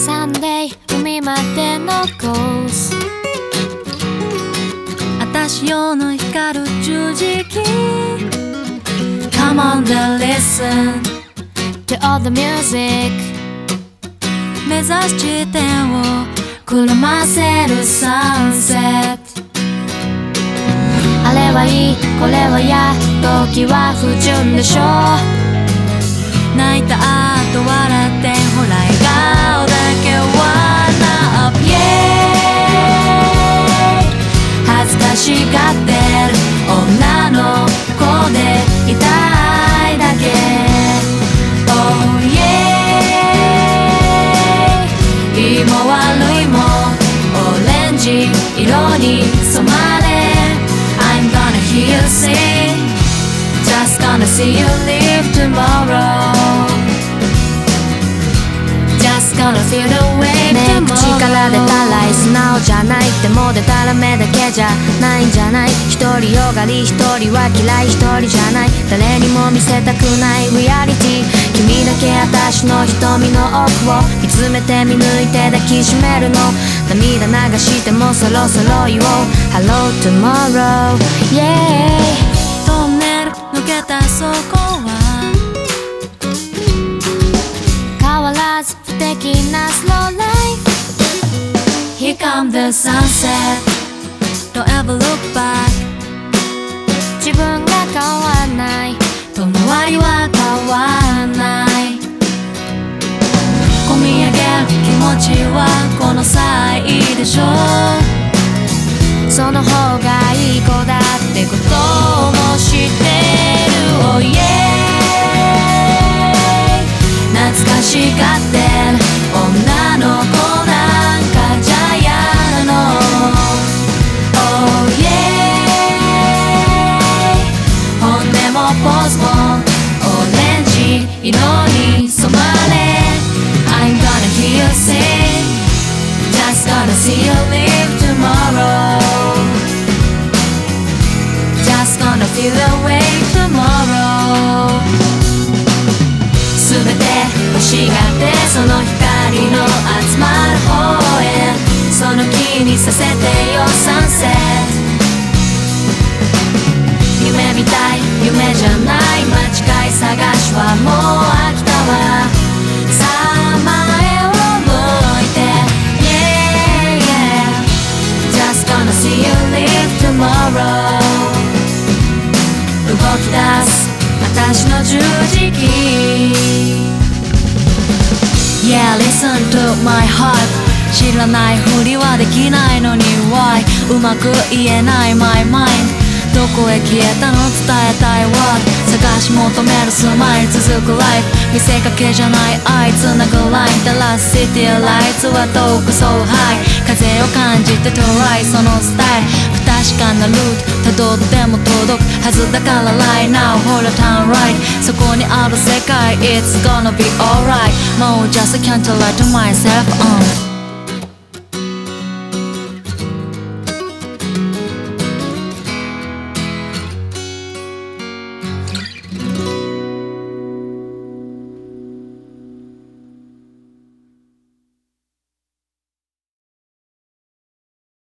サンデー海までのコース私用の光る十字キー Come on then listen to all the music 目指す地点をくるませるサンセットあれはいいこれは嫌時は不純でしょ泣いた後笑ってほら笑顔だけはな Up yeah 恥ずかしがってる女の子でいたいだけ Oh yeah いいも悪いもオレンジ色に染まれ I'm gonna hear you sing Just gonna see you live tomorrow Just gonna feel the wave ねえ口から出たら素直じゃないでも出たら目だけじゃないんじゃない一人よがり一人は嫌い一人じゃない誰にも見せたくないリアリティ君だけ私の瞳の奥を見つめて見抜いて抱きしめるの涙流してもそろそろ言おう Hello tomorrow yeah トンネル抜けたそこは変わらず不敵な slow life Here comes the sunset Don't ever look back 自分が変わらないと周りは変わらない込み上げる気持ちはこの際でしょその方がいい子だってことも知ってる Oh yeah 懐かしがってる女の子なんかじゃ嫌なの Oh yeah 本音もポーズもオレンジ色に染まれ I'm gonna hear you sing Just gonna see you live tomorrow Just gonna feel the way tomorrow 全て欲しがってその光の集まる方へその気にさせてよサンセット夢みたい夢じゃない間違い探しはもう飽きたわさあ前を向いて Yeah yeah Just gonna see you live tomorrow 動き出す私の十字キー Yeah listen to my heart 知らないふりはできないのに Why うまく言えない my mind どこへ消えたの伝えたい What 探し求めるスマイル続く Life 見せかけじゃない愛つなぐ Line The last city lights は遠く So high 風を感じて Try そのスタイル不確かなルート辿っても届くはずだから Right now Hold a turn right そこにある世界 It's gonna be alright もう just can't lie to myself